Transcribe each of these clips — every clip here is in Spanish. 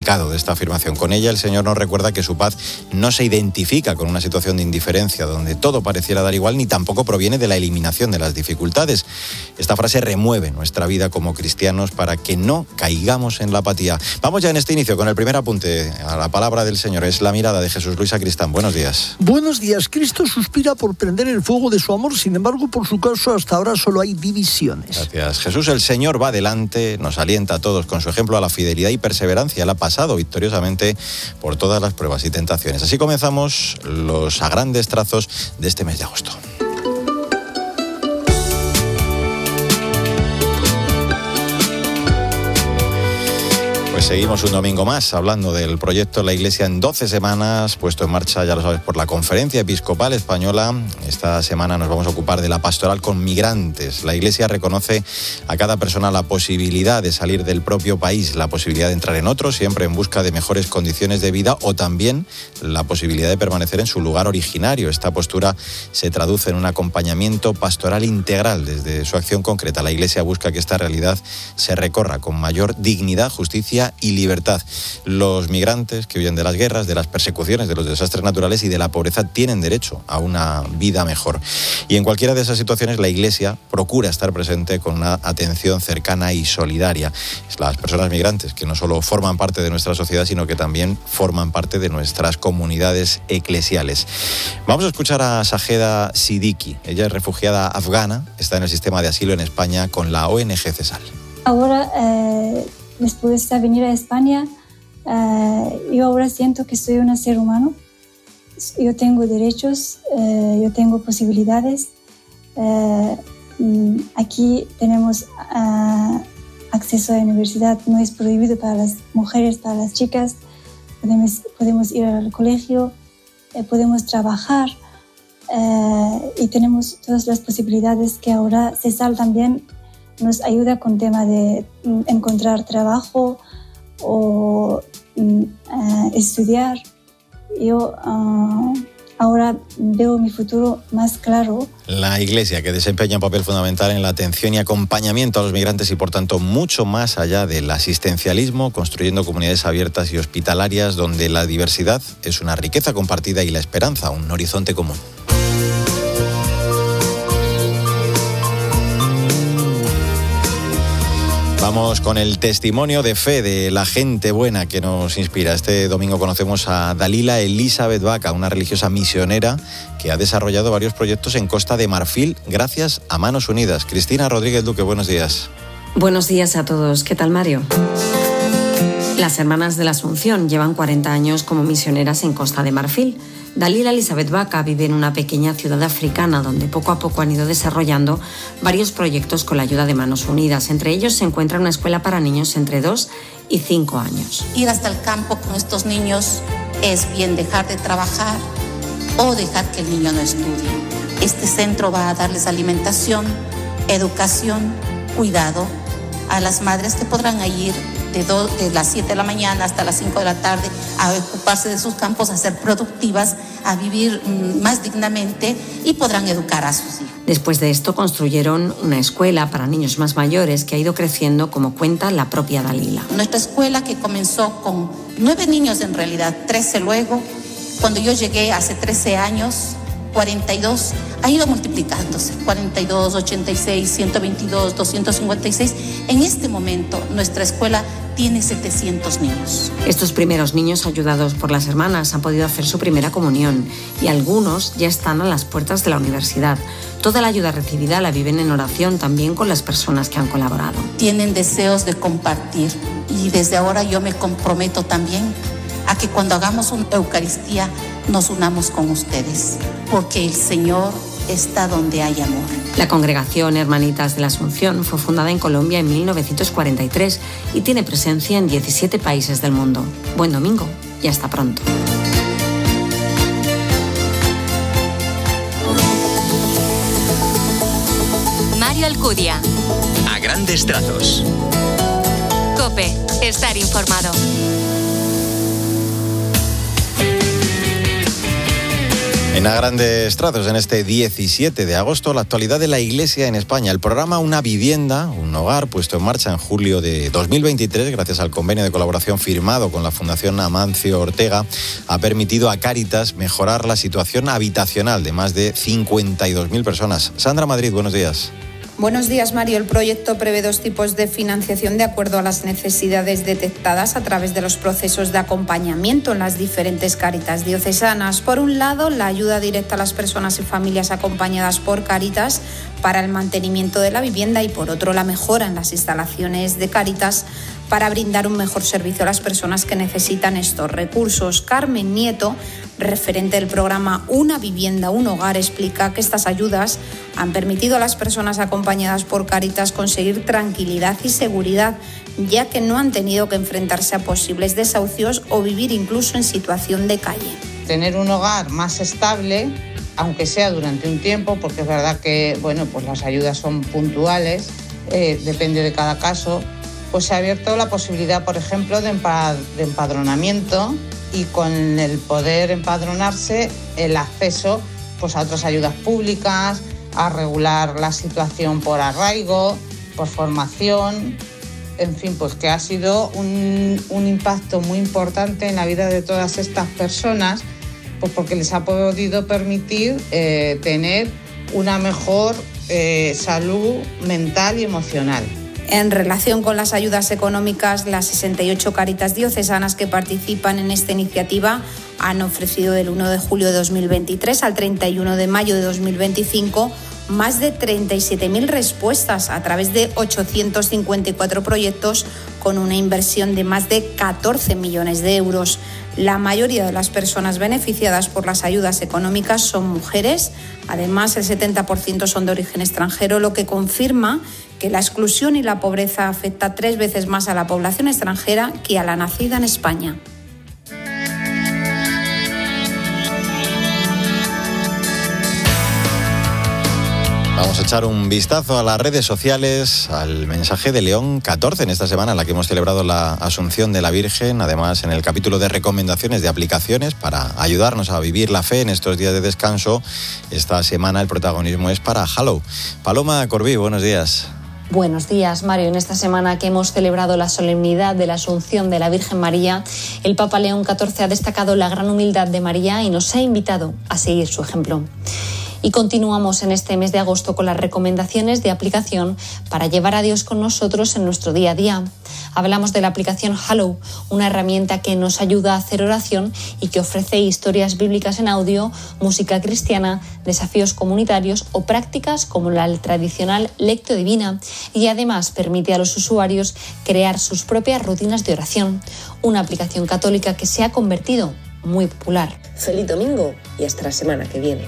De esta afirmación. Con ella el Señor nos recuerda que su paz no se identifica con una situación de indiferencia donde todo pareciera dar igual, ni tampoco proviene de la eliminación de las dificultades. Esta frase remueve nuestra vida como cristianos para que no caigamos en la apatía. Vamos ya en este inicio con el primer apunte a la palabra del Señor. Es la mirada de Jesús Luis Sacristán. Buenos días. Buenos días. Cristo suspira por prender el fuego de su amor, sin embargo, por su caso hasta ahora solo hay divisiones. Gracias. Jesús, el Señor, va adelante, nos alienta a todos con su ejemplo a la fidelidad y perseverancia. La pasado victoriosamente por todas las pruebas y tentaciones. Así comenzamos los a grandes trazos de este mes de agosto. Seguimos un domingo más hablando del proyecto La Iglesia en 12 semanas, puesto en marcha, ya lo sabes, por la Conferencia Episcopal Española. Esta semana nos vamos a ocupar de la pastoral con migrantes. La Iglesia reconoce a cada persona la posibilidad de salir del propio país, la posibilidad de entrar en otro, siempre en busca de mejores condiciones de vida, o también la posibilidad de permanecer en su lugar originario. Esta postura se traduce en un acompañamiento pastoral integral. Desde su acción concreta, la Iglesia busca que esta realidad se recorra con mayor dignidad, justicia y libertad. Los migrantes que huyen de las guerras, de las persecuciones, de los desastres naturales y de la pobreza tienen derecho a una vida mejor. Y en cualquiera de esas situaciones la Iglesia procura estar presente con una atención cercana y solidaria. Las personas migrantes que no solo forman parte de nuestra sociedad, sino que también forman parte de nuestras comunidades eclesiales. Vamos a escuchar a Sajeda Siddiqui. Ella es refugiada afgana, está en el sistema de asilo en España con la ONG CESAL. Ahora, después de venir a España, yo ahora siento que soy un ser humano. Yo tengo derechos, yo tengo posibilidades. Aquí tenemos acceso a la universidad, no es prohibido para las mujeres, para las chicas. Podemos ir al colegio, podemos trabajar y tenemos todas las posibilidades que ahora CESAL también nos ayuda con tema de encontrar trabajo o estudiar. Yo ahora veo mi futuro más claro. La Iglesia, que desempeña un papel fundamental en la atención y acompañamiento a los migrantes y, por tanto, mucho más allá del asistencialismo, construyendo comunidades abiertas y hospitalarias donde la diversidad es una riqueza compartida y la esperanza un horizonte común. Vamos con el testimonio de fe de la gente buena que nos inspira. Este domingo conocemos a Dalila Elizabeth Baca, una religiosa misionera que ha desarrollado varios proyectos en Costa de Marfil gracias a Manos Unidas. Cristina Rodríguez Duque, buenos días. Buenos días a todos. ¿Qué tal, Mario? Las Hermanas de la Asunción llevan 40 años como misioneras en Costa de Marfil. Dalila Elizabeth Baca vive en una pequeña ciudad africana donde poco a poco han ido desarrollando varios proyectos con la ayuda de Manos Unidas. Entre ellos se encuentra una escuela para niños entre 2 y 5 años. Ir hasta el campo con estos niños es bien dejar de trabajar o dejar que el niño no estudie. Este centro va a darles alimentación, educación, cuidado a las madres que podrán ir de las 7 de la mañana hasta las 5 de la tarde a ocuparse de sus campos, a ser productivas, a vivir más dignamente y podrán educar a sus hijos. Después de esto construyeron una escuela para niños más mayores que ha ido creciendo, como cuenta la propia Dalila. Nuestra escuela, que comenzó con 9 niños en realidad, 13 luego, cuando yo llegué hace 13 años, 42, ha ido multiplicándose, 42, 86, 122, 256. En este momento nuestra escuela tiene 700 niños. Estos primeros niños, ayudados por las hermanas, han podido hacer su primera comunión y algunos ya están a las puertas de la universidad. Toda la ayuda recibida la viven en oración también con las personas que han colaborado. Tienen deseos de compartir y desde ahora yo me comprometo también a que cuando hagamos una Eucaristía nos unamos con ustedes, porque el Señor está donde hay amor. La congregación Hermanitas de la Asunción fue fundada en Colombia en 1943 y tiene presencia en 17 países del mundo. Buen domingo y hasta pronto. Mario Alcudia. A grandes trazos. COPE. Estar informado. En A Grandes Trazos, en este 17 de agosto, la actualidad de la Iglesia en España. El programa Una Vivienda, un Hogar, puesto en marcha en julio de 2023, gracias al convenio de colaboración firmado con la Fundación Amancio Ortega, ha permitido a Cáritas mejorar la situación habitacional de más de 52.000 personas. Sandra Madrid, buenos días. Buenos días, Mario. El proyecto prevé dos tipos de financiación de acuerdo a las necesidades detectadas a través de los procesos de acompañamiento en las diferentes Cáritas diocesanas. Por un lado, la ayuda directa a las personas y familias acompañadas por Cáritas para el mantenimiento de la vivienda y, por otro, la mejora en las instalaciones de Cáritas para brindar un mejor servicio a las personas que necesitan estos recursos. Carmen Nieto, referente del programa Una Vivienda, un Hogar, explica que estas ayudas han permitido a las personas acompañadas por Cáritas conseguir tranquilidad y seguridad, ya que no han tenido que enfrentarse a posibles desahucios o vivir incluso en situación de calle. Tener un hogar más estable, aunque sea durante un tiempo, porque es verdad que pues las ayudas son puntuales, depende de cada caso, pues se ha abierto la posibilidad, por ejemplo, de empadronamiento, y con el poder empadronarse, el acceso pues a otras ayudas públicas, a regular la situación por arraigo, por formación, en fin, pues que ha sido un impacto muy importante en la vida de todas estas personas, pues porque les ha podido permitir tener una mejor salud mental y emocional. En relación con las ayudas económicas, las 68 Cáritas diocesanas que participan en esta iniciativa han ofrecido del 1 de julio de 2023 al 31 de mayo de 2025 más de 37.000 respuestas a través de 854 proyectos con una inversión de más de 14 millones de euros. La mayoría de las personas beneficiadas por las ayudas económicas son mujeres. Además, el 70% son de origen extranjero, lo que confirma que la exclusión y la pobreza afecta 3 veces más a la población extranjera que a la nacida en España. Vamos a echar un vistazo a las redes sociales, al mensaje de León 14 en esta semana en la que hemos celebrado la Asunción de la Virgen. Además, en el capítulo de recomendaciones de aplicaciones para ayudarnos a vivir la fe en estos días de descanso, esta semana el protagonismo es para Hallow. Paloma Corbí, buenos días. Buenos días, Mario. En esta semana que hemos celebrado la solemnidad de la Asunción de la Virgen María, el Papa León XIV ha destacado la gran humildad de María y nos ha invitado a seguir su ejemplo. Y continuamos en este mes de agosto con las recomendaciones de aplicación para llevar a Dios con nosotros en nuestro día a día. Hablamos de la aplicación Hallow, una herramienta que nos ayuda a hacer oración y que ofrece historias bíblicas en audio, música cristiana, desafíos comunitarios o prácticas como la tradicional Lectio Divina, y además permite a los usuarios crear sus propias rutinas de oración. Una aplicación católica que se ha convertido muy popular. Feliz domingo y hasta la semana que viene.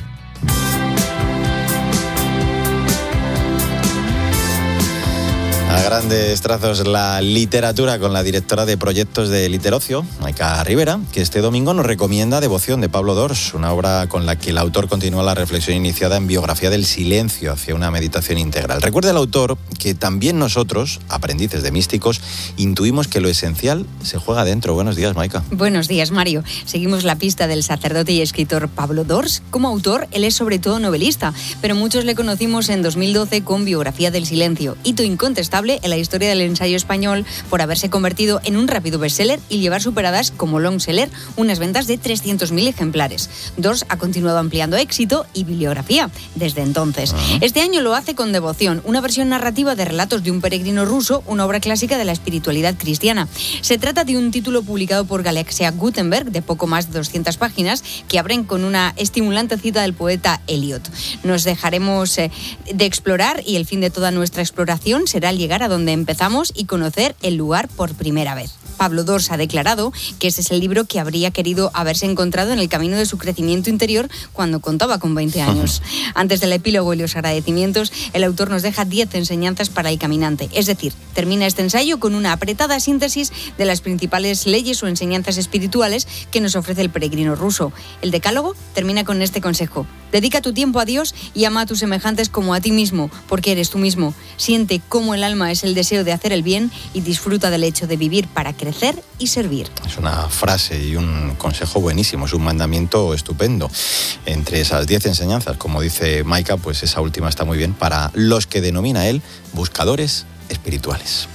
A grandes trazos, la literatura con la directora de proyectos de Literocio, Maika Rivera, que este domingo nos recomienda Devoción de Pablo Dors, una obra con la que el autor continúa la reflexión iniciada en Biografía del Silencio hacia una meditación integral. Recuerda el autor que también nosotros, aprendices de místicos, intuimos que lo esencial se juega dentro. Buenos días, Maika. Buenos días, Mario. Seguimos la pista del sacerdote y escritor Pablo Dors. Como autor, él es sobre todo novelista, pero muchos le conocimos en 2012 con Biografía del Silencio, hito incontestable en la historia del ensayo español por haberse convertido en un rápido bestseller y llevar superadas como longseller unas ventas de 300.000 ejemplares. Dors ha continuado ampliando éxito y bibliografía desde entonces. Este año lo hace con Devoción, una versión narrativa de Relatos de un peregrino ruso, una obra clásica de la espiritualidad cristiana. Se trata de un título publicado por Galaxia Gutenberg de poco más de 200 páginas que abren con una estimulante cita del poeta Eliot. Nos dejaremos de explorar y el fin de toda nuestra exploración será el llegar a donde empezamos y conocer el lugar por primera vez. Pablo Dors ha declarado que este es el libro que habría querido haberse encontrado en el camino de su crecimiento interior cuando contaba con 20 años. Antes del epílogo y los agradecimientos, el autor nos deja 10 enseñanzas para el caminante. Es decir, termina este ensayo con una apretada síntesis de las principales leyes o enseñanzas espirituales que nos ofrece el peregrino ruso. El decálogo termina con este consejo: dedica tu tiempo a Dios y ama a tus semejantes como a ti mismo, porque eres tú mismo. Siente cómo el alma es el deseo de hacer el bien y disfruta del hecho de vivir para que crecer y servir. Es una frase y un consejo buenísimo, es un mandamiento estupendo. Entre esas 10 enseñanzas, como dice Maika, pues esa última está muy bien para los que denomina él buscadores espirituales.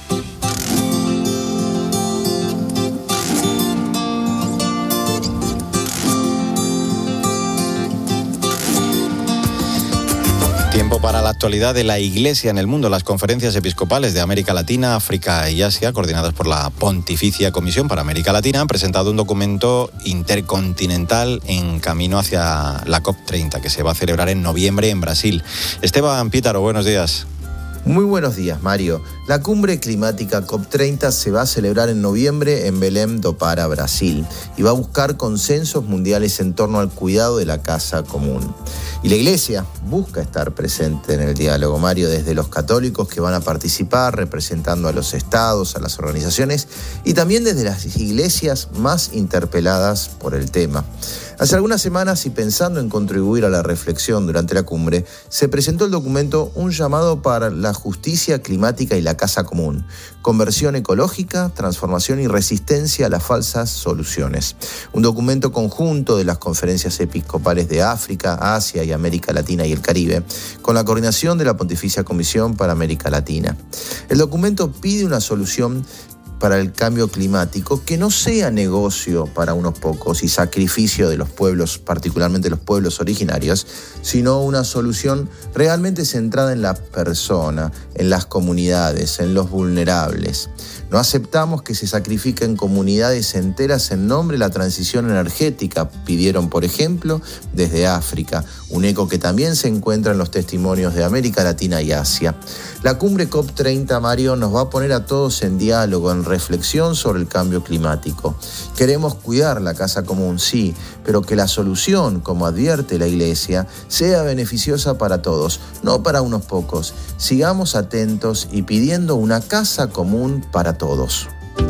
Tiempo para la actualidad de la Iglesia en el mundo. Las conferencias episcopales de América Latina, África y Asia, coordinadas por la Pontificia Comisión para América Latina, han presentado un documento intercontinental en camino hacia la COP30, que se va a celebrar en noviembre en Brasil. Esteban Pítaro, buenos días. Muy buenos días, Mario. La cumbre climática COP30 se va a celebrar en noviembre en Belém do Pará, Brasil, y va a buscar consensos mundiales en torno al cuidado de la casa común. Y la Iglesia busca estar presente en el diálogo, Mario, desde los católicos que van a participar representando a los estados, a las organizaciones, y también desde las iglesias más interpeladas por el tema. Hace algunas semanas, y pensando en contribuir a la reflexión durante la cumbre, se presentó el documento Un llamado para la justicia climática y la casa común, conversión ecológica, transformación y resistencia a las falsas soluciones. Un documento conjunto de las conferencias episcopales de África, Asia y América Latina y el Caribe, con la coordinación de la Pontificia Comisión para América Latina. El documento pide una solución para el cambio climático que no sea negocio para unos pocos y sacrificio de los pueblos, particularmente los pueblos originarios, sino una solución realmente centrada en la persona, en las comunidades, en los vulnerables. No aceptamos que se sacrifiquen comunidades enteras en nombre de la transición energética, pidieron, por ejemplo, desde África, un eco que también se encuentra en los testimonios de América Latina y Asia. La cumbre COP30, Mario, nos va a poner a todos en diálogo, en reflexión sobre el cambio climático. Queremos cuidar la casa común, sí, pero que la solución, como advierte la Iglesia, sea beneficiosa para todos, no para unos pocos. Sigamos atentos y pidiendo una casa común para todos.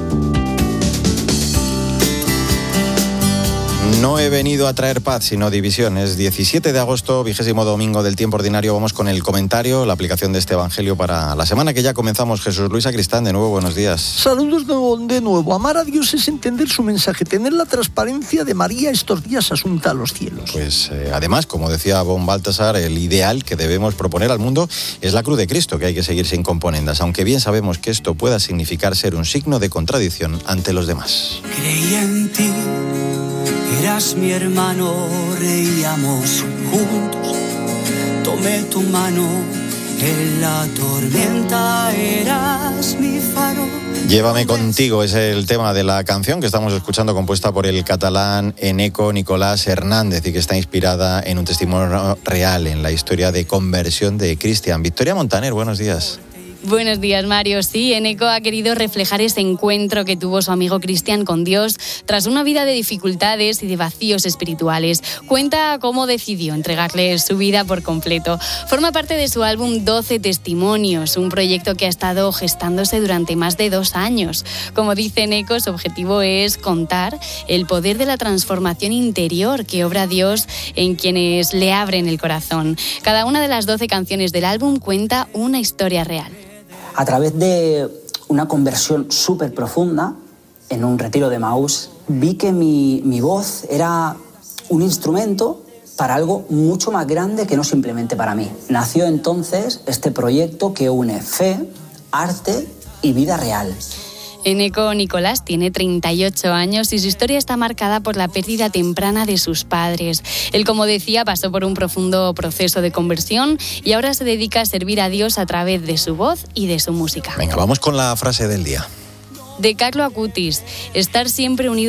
No he venido a traer paz, sino divisiones. 17 de agosto, 20º domingo del tiempo ordinario. Vamos con el comentario, la aplicación de este evangelio para la semana que ya comenzamos. Jesús Luis Sacristán, de nuevo, buenos días. Saludos de nuevo. Amar a Dios es entender su mensaje, tener la transparencia de María estos días asunta a los cielos. Pues además, como decía Bon Baltasar, el ideal que debemos proponer al mundo es la cruz de Cristo, que hay que seguir sin componendas, aunque bien sabemos que esto pueda significar ser un signo de contradicción ante los demás. Creí en ti. Eras mi hermano, reíamos juntos, tomé tu mano, en la tormenta eras mi faro. Llévame contigo es el tema de la canción que estamos escuchando, compuesta por el catalán Eneko Nicolás Hernández y que está inspirada en un testimonio real en la historia de conversión de Cristian. Victoria Montaner, buenos días. Buenos días, Mario. Sí, Eneko ha querido reflejar ese encuentro que tuvo su amigo Cristian con Dios tras una vida de dificultades y de vacíos espirituales. Cuenta cómo decidió entregarle su vida por completo. Forma parte de su álbum 12 Testimonios, un proyecto que ha estado gestándose durante más de 2 años. Como dice Eneko, su objetivo es contar el poder de la transformación interior que obra Dios en quienes le abren el corazón. Cada una de las 12 canciones del álbum cuenta una historia real. A través de una conversión súper profunda, en un retiro de Maús, vi que mi voz era un instrumento para algo mucho más grande que no simplemente para mí. Nació entonces este proyecto que une fe, arte y vida real. Eneko Nicolás tiene 38 años y su historia está marcada por la pérdida temprana de sus padres. Él, como decía, pasó por un profundo proceso de conversión y ahora se dedica a servir a Dios a través de su voz y de su música. Venga, vamos con la frase del día. De Carlo Acutis, estar siempre unido